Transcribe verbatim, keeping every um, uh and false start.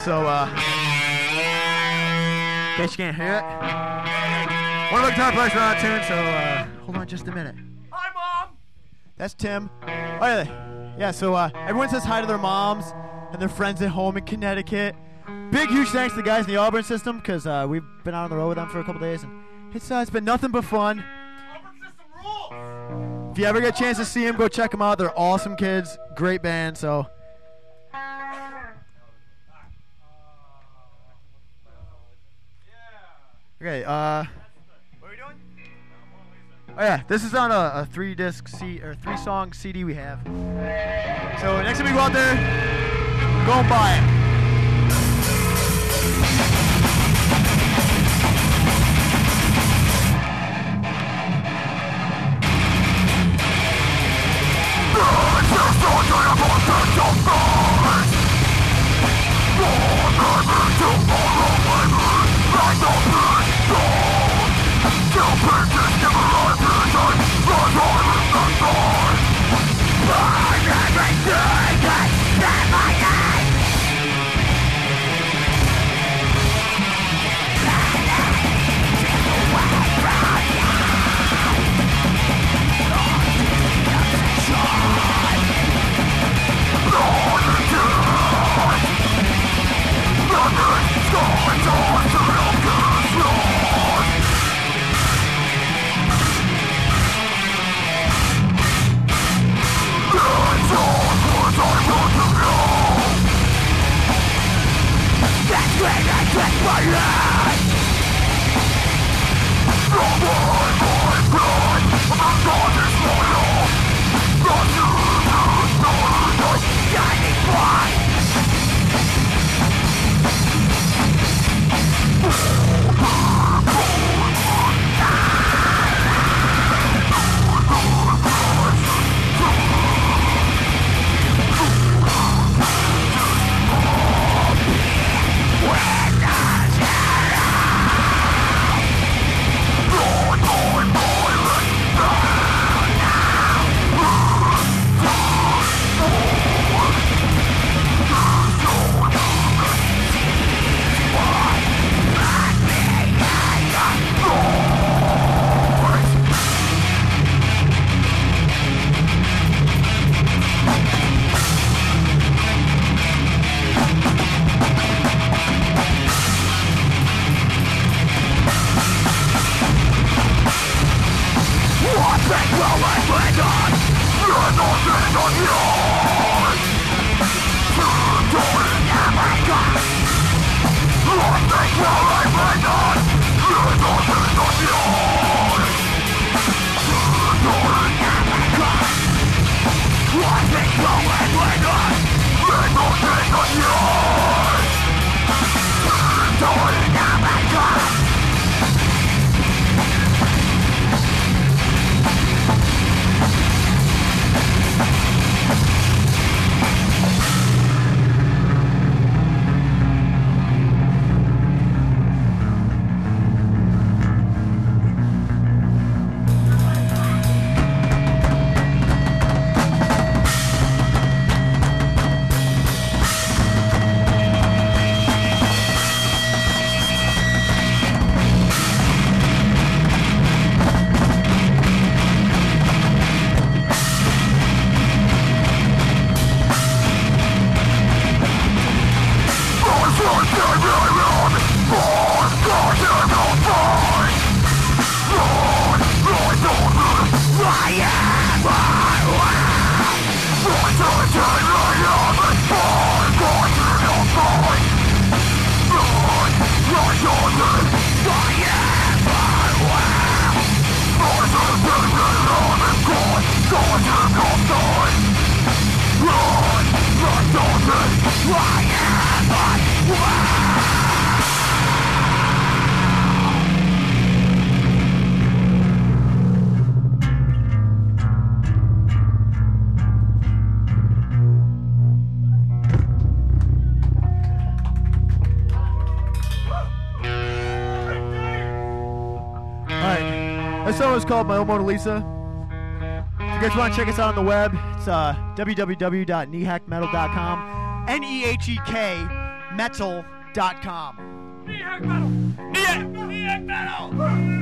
So, uh, in case you can't hear it, one of the guitar players are on tune, so, uh, hold on just a minute. Hi, Mom! That's Tim. Oh, yeah, yeah so, uh, everyone says hi to their moms and their friends at home in Connecticut. Big, huge thanks to the guys in the Auburn system, because, uh, we've been out on the road with them for a couple days, and it's, uh, it's been nothing but fun. Auburn system rules! If you ever get a chance to see them, go check them out. They're awesome kids, great band, so... Okay, uh, what are we doing? Oh yeah, this is on a, a three-disc C or three-song C D we have. So next time we go out there, go and buy it. This song is called My Own Mona Lisa. If you guys want to check us out on the web, it's uh, w w w dot knee hack metal dot com. N E H E K metal dot com. Knee Metal! Knee Metal!